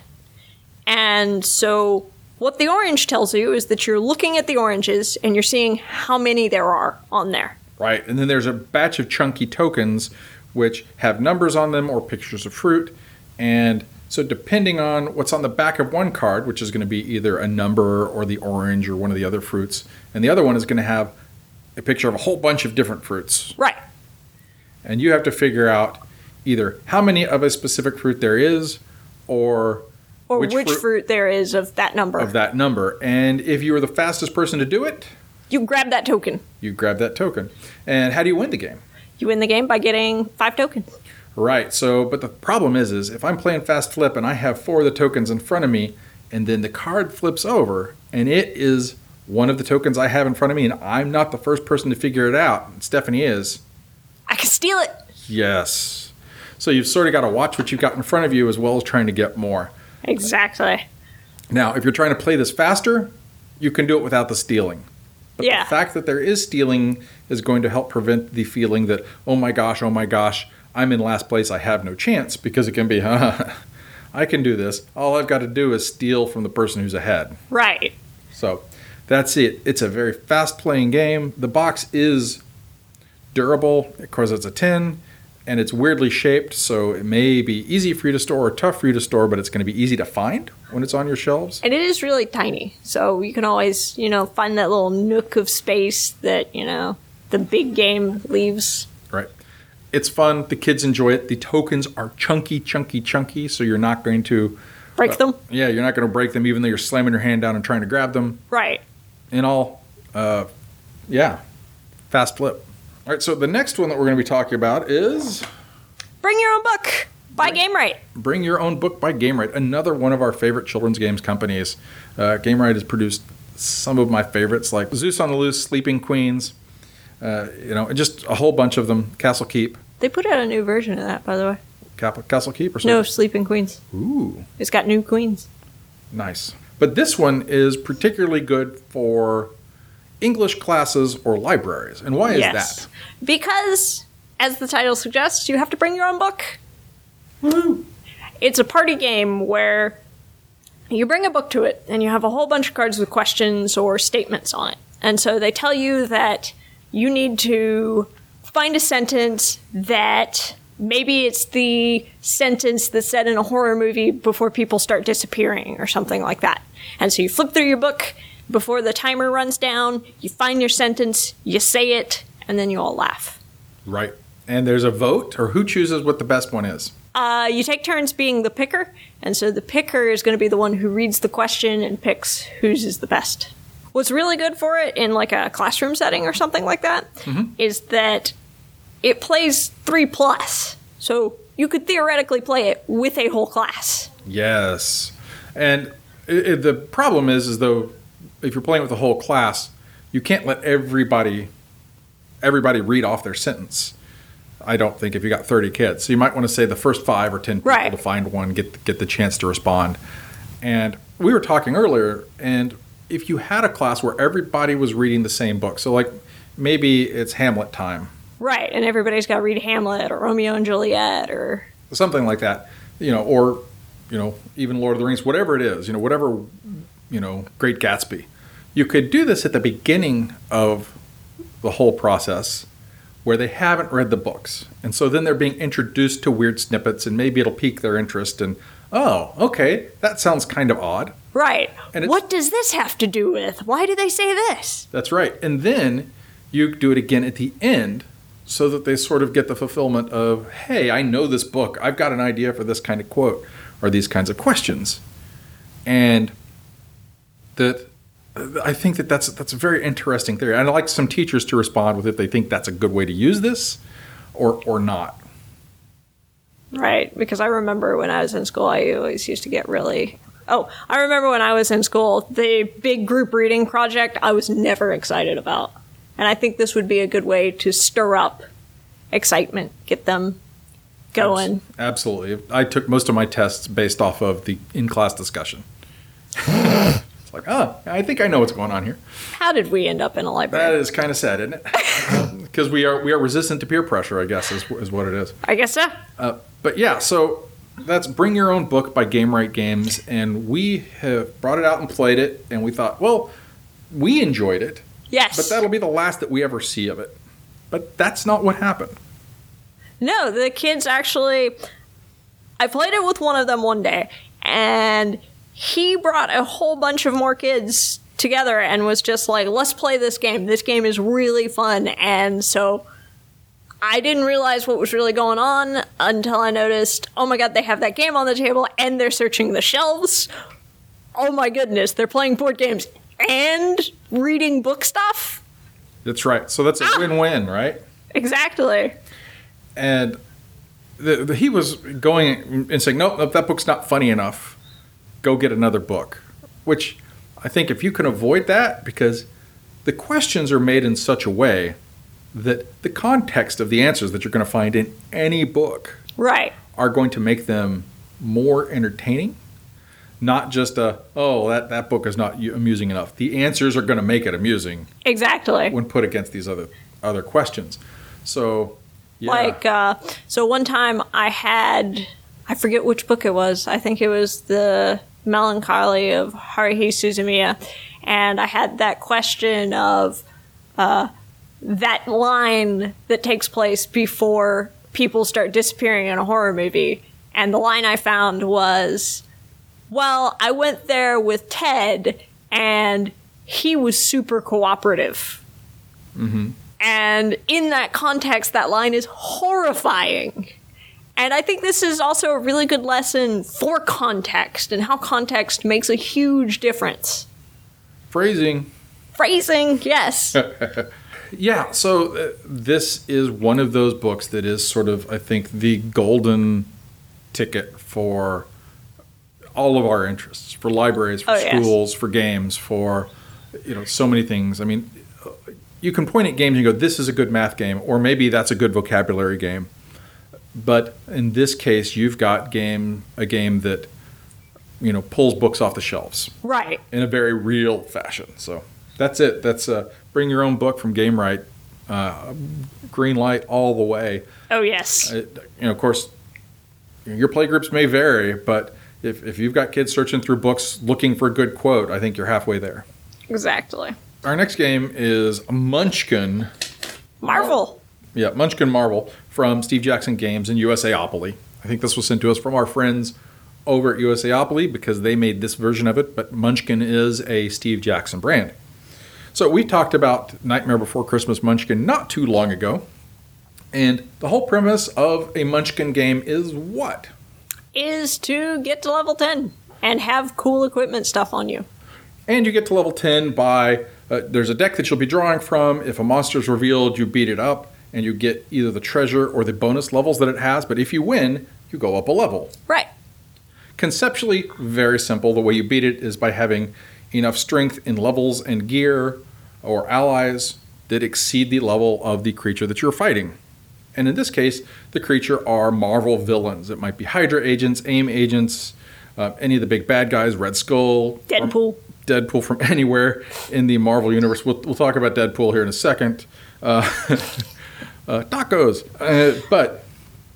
[SPEAKER 2] And so what the orange tells you is that you're looking at the oranges and you're seeing how many there are on there.
[SPEAKER 1] Right. And then there's a batch of chunky tokens which have numbers on them or pictures of fruit. And so depending on what's on the back of one card, which is going to be either a number or the orange or one of the other fruits, and the other one is going to have a picture of a whole bunch of different fruits.
[SPEAKER 2] Right.
[SPEAKER 1] And you have to figure out either how many of a specific fruit there is or
[SPEAKER 2] which fruit there is of that number.
[SPEAKER 1] And if you were the fastest person to do it,
[SPEAKER 2] you grab that token.
[SPEAKER 1] You grab that token. And how do you win the game?
[SPEAKER 2] You win the game by getting 5 tokens.
[SPEAKER 1] Right. So, but the problem is if I'm playing Fast Flip and I have 4 of the tokens in front of me, and then the card flips over, and it is one of the tokens I have in front of me, and I'm not the first person to figure it out, and Stephanie is.
[SPEAKER 2] I can steal it.
[SPEAKER 1] Yes. So you've sort of got to watch what you've got in front of you as well as trying to get more.
[SPEAKER 2] Exactly.
[SPEAKER 1] Now, if you're trying to play this faster, you can do it without the stealing. But the fact that there is stealing is going to help prevent the feeling that, oh my gosh, I'm in last place, I have no chance, because it can be, I can do this. All I've got to do is steal from the person who's ahead.
[SPEAKER 2] Right.
[SPEAKER 1] So that's it. It's a very fast-playing game. The box is durable because it's a tin, and it's weirdly shaped, so it may be easy for you to store or tough for you to store, but it's going to be easy to find when it's on your shelves.
[SPEAKER 2] And it is really tiny, so you can always, find that little nook of space that, the big game leaves.
[SPEAKER 1] Right. It's fun. The kids enjoy it. The tokens are chunky, so you're not going to
[SPEAKER 2] break them.
[SPEAKER 1] Yeah, you're not going to break them even though you're slamming your hand down and trying to grab them.
[SPEAKER 2] Right.
[SPEAKER 1] In all, Fast Flip. All right, so the next one that we're going to be talking about is
[SPEAKER 2] Bring Your Own Book by Gamewright.
[SPEAKER 1] Bring Your Own Book by Gamewright, another one of our favorite children's games companies. Gamewright has produced some of my favorites like Zeus on the Loose, Sleeping Queens, and just a whole bunch of them. Castle Keep.
[SPEAKER 2] They put out a new version of that, by the way.
[SPEAKER 1] Castle Keep or something?
[SPEAKER 2] No, Sleeping Queens.
[SPEAKER 1] Ooh.
[SPEAKER 2] It's got new queens.
[SPEAKER 1] Nice. But this one is particularly good for English classes or libraries. And why is that?
[SPEAKER 2] Because, as the title suggests, you have to bring your own book.
[SPEAKER 1] Woo!
[SPEAKER 2] It's a party game where you bring a book to it and you have a whole bunch of cards with questions or statements on it. And so they tell you that you need to find a sentence that maybe it's the sentence that's said in a horror movie before people start disappearing or something like that. And so you flip through your book before the timer runs down, you find your sentence, you say it, and then you all laugh.
[SPEAKER 1] Right. And there's a vote, or who chooses what the best one is?
[SPEAKER 2] You take turns being the picker, and so the picker is going to be the one who reads the question and picks whose is the best. What's really good for it in like a classroom setting or something like that is that it plays 3+. So you could theoretically play it with a whole class.
[SPEAKER 1] Yes. And the problem is though, if you're playing with the whole class, you can't let everybody read off their sentence. I don't think if you got 30 kids. So you might want to say the first 5 or 10 people to find one, get the chance to respond. And we were talking earlier, and if you had a class where everybody was reading the same book, so like maybe it's Hamlet time.
[SPEAKER 2] Right, and everybody's got to read Hamlet or Romeo and Juliet or
[SPEAKER 1] something like that, or even Lord of the Rings, whatever it is, whatever, Great Gatsby. You could do this at the beginning of the whole process where they haven't read the books. And so then they're being introduced to weird snippets and maybe it'll pique their interest and, oh, okay, that sounds kind of odd.
[SPEAKER 2] Right. And what does this have to do with? Why do they say this?
[SPEAKER 1] That's right. And then you do it again at the end so that they sort of get the fulfillment of, hey, I know this book. I've got an idea for this kind of quote or these kinds of questions. And that I think that's a very interesting theory. I'd like some teachers to respond with if they think that's a good way to use this or not.
[SPEAKER 2] Right, because I remember when I was in school, I always used to get really... Oh, I remember when I was in school, the big group reading project I was never excited about. And I think this would be a good way to stir up excitement, get them going.
[SPEAKER 1] Absolutely. I took most of my tests based off of the in-class discussion. It's like, I think I know what's going on here.
[SPEAKER 2] How did we end up in a
[SPEAKER 1] That
[SPEAKER 2] library?
[SPEAKER 1] is kind of sad, isn't it? Because we are resistant to peer pressure, I guess, is what it is.
[SPEAKER 2] I guess so.
[SPEAKER 1] But yeah, so that's Bring Your Own Book by Game Right Games, and we have brought it out and played it, and we thought, well, we enjoyed it,
[SPEAKER 2] Yes.
[SPEAKER 1] but that'll be the last that we ever see of it. But that's not what happened.
[SPEAKER 2] No, the kids actually... I played it with one of them one day, and he brought a whole bunch of more kids together and was just like, let's play this game. This game is really fun. And so I didn't realize what was really going on until I noticed, oh my god, they have that game on the table and they're searching the shelves. Oh my goodness, they're playing board games and reading book stuff?
[SPEAKER 1] That's right. So that's a win-win, right?
[SPEAKER 2] Exactly.
[SPEAKER 1] And he was going and saying, nope, that book's not funny enough. Go get another book. Which I think if you can avoid that, because the questions are made in such a way that the context of the answers that you're going to find in any book
[SPEAKER 2] Right.
[SPEAKER 1] are going to make them more entertaining. Not just that book is not amusing enough. The answers are going to make it amusing
[SPEAKER 2] Exactly.
[SPEAKER 1] when put against these other questions. So, yeah.
[SPEAKER 2] Like, so one time I forget which book it was. I think it was The Melancholy of Haruhi Suzumiya. And I had that question of that line that takes place before people start disappearing in a horror movie. And the line I found was, well, I went there with Ted, and he was super cooperative. Mm-hmm. And in that context, that line is horrifying. And I think this is also a really good lesson for context and how context makes a huge difference.
[SPEAKER 1] Phrasing.
[SPEAKER 2] Phrasing, yes.
[SPEAKER 1] Yeah, so this is one of those books that is sort of, I think, the golden ticket for all of our interests, for libraries, for schools, for games, for so many things. I mean, you can point at games and go, this is a good math game, or maybe that's a good vocabulary game. But in this case, you've got a game that pulls books off the shelves,
[SPEAKER 2] Right.
[SPEAKER 1] in a very real fashion. So that's it. That's Bring Your Own Book from Game Right. Green light all the way.
[SPEAKER 2] Oh, yes.
[SPEAKER 1] Of course, your play groups may vary, but if you've got kids searching through books looking for a good quote, I think you're halfway there.
[SPEAKER 2] Exactly.
[SPEAKER 1] Our next game is Munchkin.
[SPEAKER 2] Marvel.
[SPEAKER 1] Yeah, Munchkin Marvel from Steve Jackson Games and USAopoly. I think this was sent to us from our friends over at USAopoly because they made this version of it, but Munchkin is a Steve Jackson brand. So we talked about Nightmare Before Christmas Munchkin not too long ago, and the whole premise of a Munchkin game is what?
[SPEAKER 2] Is to get to level 10 and have cool equipment stuff on you.
[SPEAKER 1] And you get to level 10 by, there's a deck that you'll be drawing from. If a monster is revealed, you beat it up, and you get either the treasure or the bonus levels that it has. But if you win, you go up a level.
[SPEAKER 2] Right.
[SPEAKER 1] Conceptually, very simple. The way you beat it is by having enough strength in levels and gear or allies that exceed the level of the creature that you're fighting. And in this case, the creature are Marvel villains. It might be Hydra agents, AIM agents, any of the big bad guys, Red Skull. Deadpool from anywhere in the Marvel universe. We'll talk about Deadpool here in a second. Tacos. But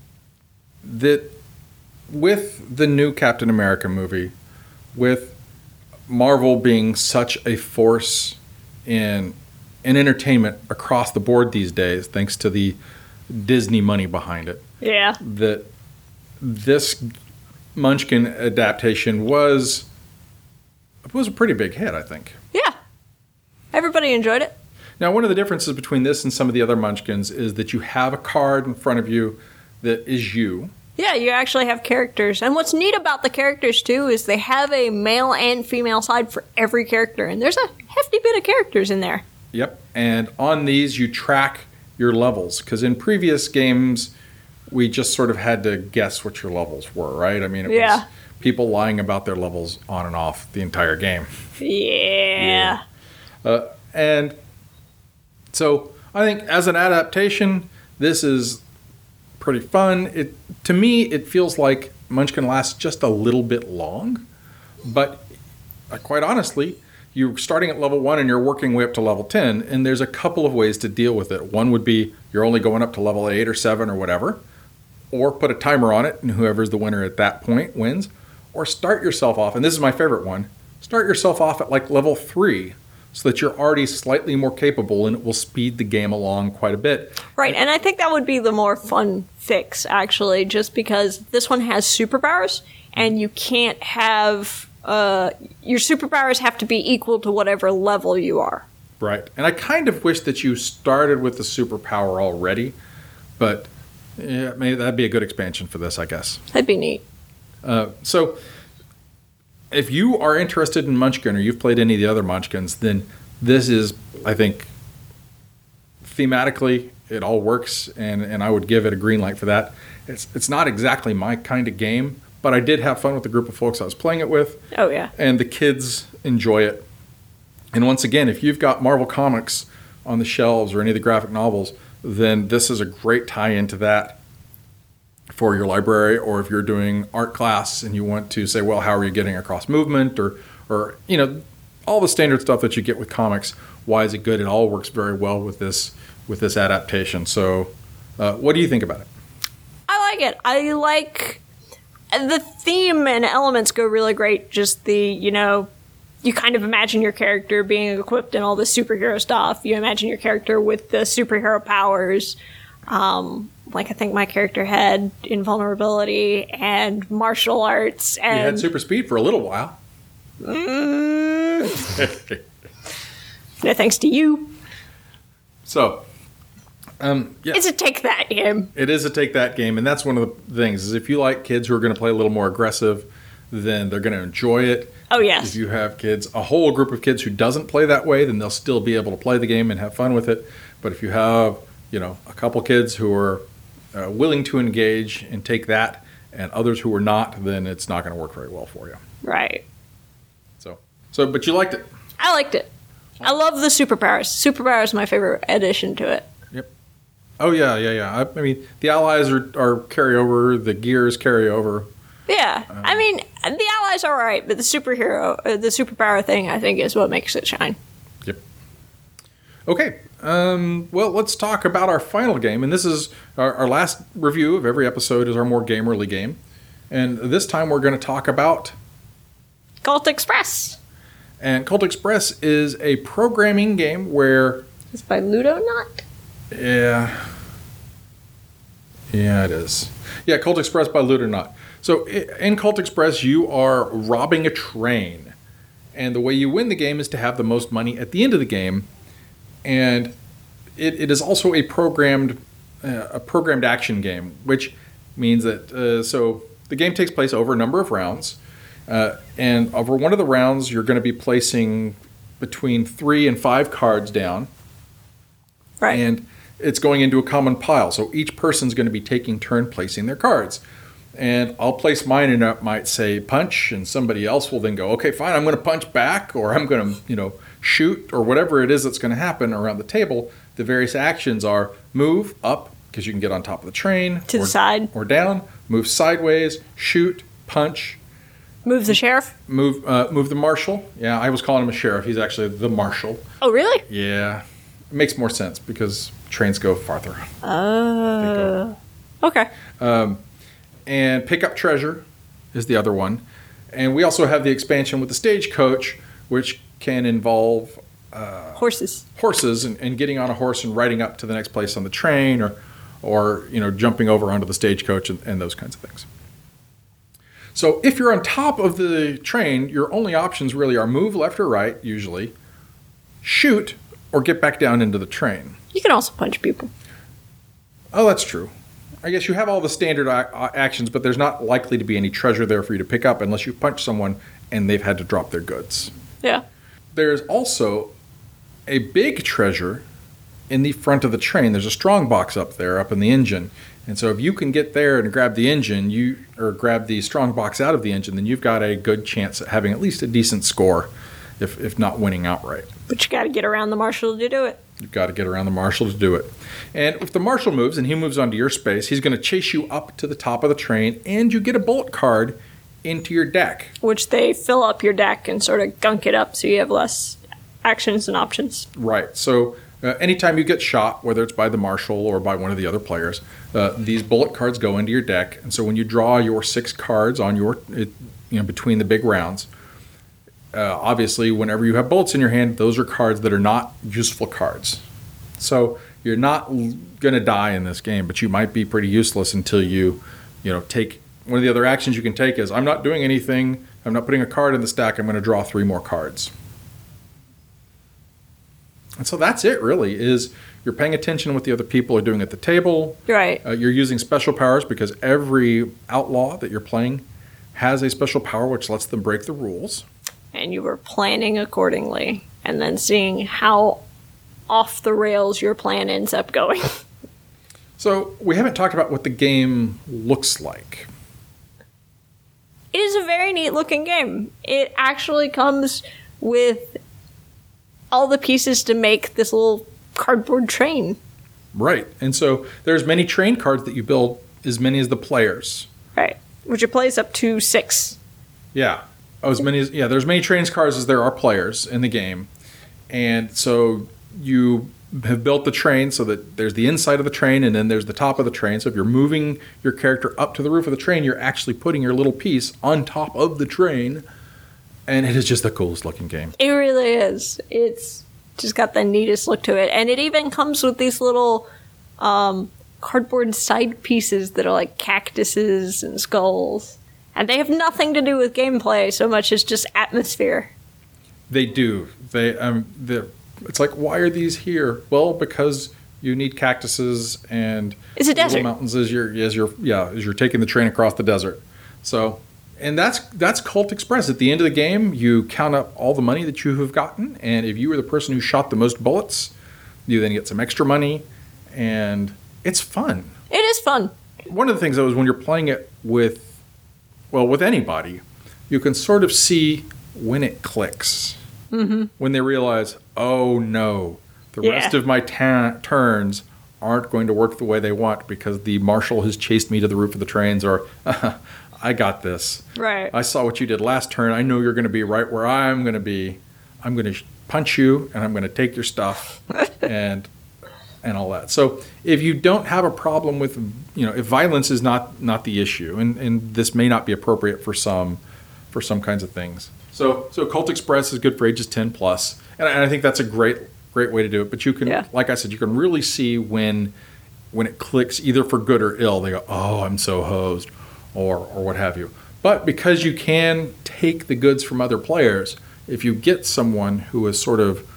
[SPEAKER 1] with the new Captain America movie, with Marvel being such a force in entertainment across the board these days, thanks to the Disney money behind it,
[SPEAKER 2] Yeah.
[SPEAKER 1] that this Munchkin adaptation was a pretty big hit, I think.
[SPEAKER 2] Yeah. Everybody enjoyed it.
[SPEAKER 1] Now, one of the differences between this and some of the other Munchkins is that you have a card in front of you that is you,
[SPEAKER 2] Yeah, you actually have characters. And what's neat about the characters, too, is they have a male and female side for every character. And there's a hefty bit of characters in there.
[SPEAKER 1] Yep. And on these, you track your levels. Because in previous games, we just sort of had to guess what your levels were, right? I mean, it was people lying about their levels on and off the entire game.
[SPEAKER 2] Yeah.
[SPEAKER 1] And so I think as an adaptation, this is pretty fun. To me, it feels like Munchkin lasts just a little bit long. But quite honestly, you're starting at level 1 and you're working way up to level 10. And there's a couple of ways to deal with it. One would be you're only going up to level 8 or 7 or whatever. Or put a timer on it, and whoever's the winner at that point wins. Or start yourself off, and this is my favorite one, start yourself off at like level 3 so that you're already slightly more capable and it will speed the game along quite a bit.
[SPEAKER 2] Right, and I think that would be the more fun fix, actually, just because this one has superpowers, and you can't have... your superpowers have to be equal to whatever level you are.
[SPEAKER 1] Right, and I kind of wish that you started with the superpower already, but yeah, maybe that'd be a good expansion for this, I guess.
[SPEAKER 2] That'd be neat.
[SPEAKER 1] So, if you are interested in Munchkin or you've played any of the other Munchkins, then this is, I think, thematically, it all works, and I would give it a green light for that. It's not exactly my kind of game, but I did have fun with the group of folks I was playing it with.
[SPEAKER 2] Oh, yeah.
[SPEAKER 1] And the kids enjoy it. And once again, if you've got Marvel Comics on the shelves or any of the graphic novels, then this is a great tie-in to that for your library, or if you're doing art class and you want to say, well, how are you getting across movement or you know, all the standard stuff that you get with comics. Why is it good? It all works very well with this adaptation. So what do you think about it?
[SPEAKER 2] I like it. I like the theme and elements go really great. Just the, you know, you kind of imagine your character being equipped in all the superhero stuff. You imagine your character with the superhero powers. Like I think my character had invulnerability and martial arts. And
[SPEAKER 1] You had super speed for a little while.
[SPEAKER 2] No thanks to you.
[SPEAKER 1] So, yeah.
[SPEAKER 2] It's a take that game.
[SPEAKER 1] It is a take that game, and that's one of the things, is if you like kids who are going to play a little more aggressive, then they're going to enjoy it.
[SPEAKER 2] Oh, yes.
[SPEAKER 1] If you have kids, a whole group of kids who doesn't play that way, then they'll still be able to play the game and have fun with it. But if you have, you know, a couple kids who are willing to engage and take that, and others who are not, then it's not going to work very well for you.
[SPEAKER 2] Right.
[SPEAKER 1] But you liked it.
[SPEAKER 2] I liked it. I love the superpowers. Superpowers is my favorite addition to it.
[SPEAKER 1] Yep. Oh, yeah. I mean, the allies are carryover, the gears carry over.
[SPEAKER 2] Yeah. I mean, the allies are alright, but the superpower thing, I think, is what makes it shine.
[SPEAKER 1] Yep. Okay. Well, let's talk about our final game. And this is our last review of every episode is our more gamerly game. And this time we're going to talk about
[SPEAKER 2] Cult Express.
[SPEAKER 1] And Cult Express is a programming game where...
[SPEAKER 2] It's by Ludonaut?
[SPEAKER 1] Yeah, it is. Yeah, Cult Express by Ludonaut. So in Cult Express, you are robbing a train. And the way you win the game is to have the most money at the end of the game. And it is also a programmed action game, which means that... so the game takes place over a number of rounds. And over one of the rounds, you're going to be placing between 3 and 5 cards down.
[SPEAKER 2] Right.
[SPEAKER 1] And it's going into a common pile. So each person's going to be taking turn placing their cards. And I'll place mine and it might say punch, and somebody else will then go, okay, fine, I'm going to punch back, or I'm going to, shoot, or whatever it is that's going to happen around the table. The various actions are move up, because you can get on top of the train.
[SPEAKER 2] To the side.
[SPEAKER 1] Or down. Move sideways. Shoot. Punch.
[SPEAKER 2] Move the sheriff?
[SPEAKER 1] Move the marshal. Yeah, I was calling him a sheriff. He's actually the marshal.
[SPEAKER 2] Oh, really?
[SPEAKER 1] Yeah. It makes more sense because trains go farther.
[SPEAKER 2] Okay.
[SPEAKER 1] And pick up treasure is the other one. And we also have the expansion with the stagecoach, which can involve
[SPEAKER 2] horses
[SPEAKER 1] and getting on a horse and riding up to the next place on the train, or jumping over onto the stagecoach and those kinds of things. So if you're on top of the train, your only options really are move left or right, usually, shoot, or get back down into the train.
[SPEAKER 2] You can also punch people.
[SPEAKER 1] Oh, that's true. I guess you have all the standard actions, but there's not likely to be any treasure there for you to pick up unless you punch someone and they've had to drop their goods.
[SPEAKER 2] Yeah.
[SPEAKER 1] There's also a big treasure in the front of the train. There's a strong box up there, up in the engine. And so if you can get there and grab the engine, or grab the strong box out of the engine, then you've got a good chance at having at least a decent score, if not winning outright.
[SPEAKER 2] But you got to get around the marshal to do it.
[SPEAKER 1] You've got to get around the marshal to do it. And if the marshal moves and he moves onto your space, he's going to chase you up to the top of the train, and you get a bullet card into your deck.
[SPEAKER 2] Which they fill up your deck and sort of gunk it up so you have less actions and options.
[SPEAKER 1] Right. So anytime you get shot, whether it's by the marshal or by one of the other players, these bullet cards go into your deck. And so when you draw your 6 cards on between the big rounds, obviously, whenever you have bullets in your hand, those are cards that are not useful cards. So you're not going to die in this game, but you might be pretty useless until you take one of the other actions you can take is, I'm not doing anything. I'm not putting a card in the stack. I'm going to draw 3 more cards. And so that's it, really, is you're paying attention to what the other people are doing at the table.
[SPEAKER 2] Right.
[SPEAKER 1] You're using special powers because every outlaw that you're playing has a special power which lets them break the rules.
[SPEAKER 2] And you were planning accordingly, and then seeing how off the rails your plan ends up going.
[SPEAKER 1] So we haven't talked about what the game looks like.
[SPEAKER 2] It is a very neat looking game. It actually comes with all the pieces to make this little cardboard train.
[SPEAKER 1] Right. And so there's many train cards that you build, as many as the players.
[SPEAKER 2] Right. Which it plays up to 6.
[SPEAKER 1] Yeah. There's many train cards as there are players in the game. And so you have built the train so that there's the inside of the train and then there's the top of the train. So if you're moving your character up to the roof of the train, you're actually putting your little piece on top of the train. And it is just the coolest looking game.
[SPEAKER 2] It really is. It's just got the neatest look to it. And it even comes with these little cardboard side pieces that are like cactuses and skulls. And they have nothing to do with gameplay so much as just atmosphere.
[SPEAKER 1] They do. It's like, why are these here? Well, because you need cactuses and
[SPEAKER 2] it's a desert.
[SPEAKER 1] Mountains as you're taking the train across the desert. So, and that's Cult Express. At the end of the game, you count up all the money that you have gotten, and if you were the person who shot the most bullets, you then get some extra money, and it's fun.
[SPEAKER 2] It is fun.
[SPEAKER 1] One of the things, though, is when you're playing it with anybody, you can sort of see when it clicks. Mm-hmm. When they realize, oh no, the rest of my turns aren't going to work the way they want because the marshal has chased me to the roof of the trains, or I got this.
[SPEAKER 2] Right.
[SPEAKER 1] I saw what you did last turn. I know you're going to be right where I'm going to be. I'm going to punch you, and I'm going to take your stuff, and all that. So if you don't have a problem with, if violence is not the issue, and this may not be appropriate for some kinds of things. So Cult Express is good for ages 10 plus, and I think that's a great way to do it. But you can, like I said, you can really see when it clicks, either for good or ill. They go, oh, I'm so hosed, or what have you. But because you can take the goods from other players, if you get someone who has sort of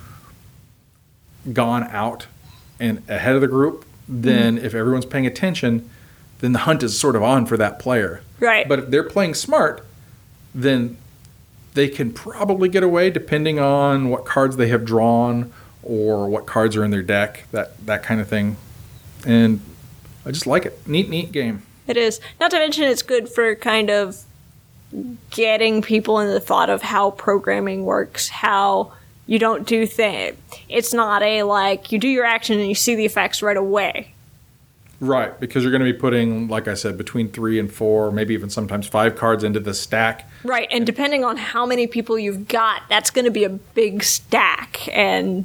[SPEAKER 1] gone out and ahead of the group, then if everyone's paying attention, then the hunt is sort of on for that player.
[SPEAKER 2] Right.
[SPEAKER 1] But if they're playing smart, then they can probably get away depending on what cards they have drawn or what cards are in their deck, that kind of thing. And I just like it. Neat game.
[SPEAKER 2] It is. Not to mention it's good for kind of getting people in the thought of how programming works, how you don't do things. It's not you do your action and you see the effects right away.
[SPEAKER 1] Right, because you're going to be putting, like I said, between 3 and 4, maybe even sometimes 5 cards into the stack.
[SPEAKER 2] Right, and depending on how many people you've got, that's going to be a big stack, and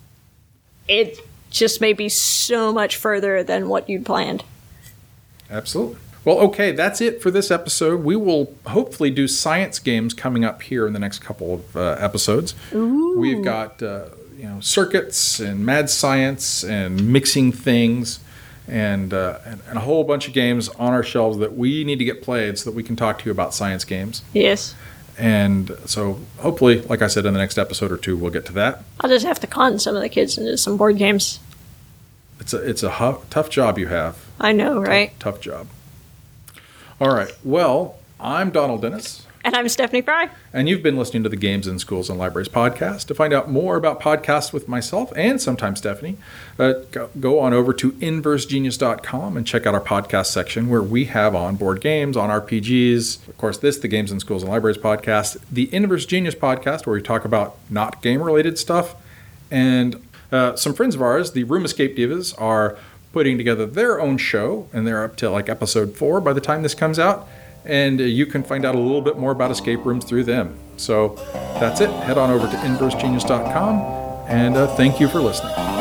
[SPEAKER 2] it just may be so much further than what you'd planned.
[SPEAKER 1] Absolutely. Well, okay, that's it for this episode. We will hopefully do science games coming up here in the next couple of episodes.
[SPEAKER 2] Ooh.
[SPEAKER 1] We've got circuits and mad science and mixing things. And a whole bunch of games on our shelves that we need to get played so that we can talk to you about science games.
[SPEAKER 2] Yes.
[SPEAKER 1] And so hopefully, like I said, in the next episode or 2, we'll get to that.
[SPEAKER 2] I'll just have to con some of the kids into some board games.
[SPEAKER 1] It's a tough job you have.
[SPEAKER 2] I know, right?
[SPEAKER 1] Tough job. All right. Well, I'm Donald Dennis.
[SPEAKER 2] And I'm Stephanie Fry.
[SPEAKER 1] And you've been listening to the Games in Schools and Libraries podcast. To find out more about podcasts with myself and sometimes Stephanie, go on over to inversegenius.com and check out our podcast section where we have on board games, on RPGs. Of course, the Games in Schools and Libraries podcast, the Inverse Genius podcast, where we talk about not game-related stuff. And some friends of ours, the Room Escape Divas, are putting together their own show, and they're up to like episode 4 by the time this comes out. And you can find out a little bit more about escape rooms through them. So that's it. Head on over to inversegenius.com, and thank you for listening.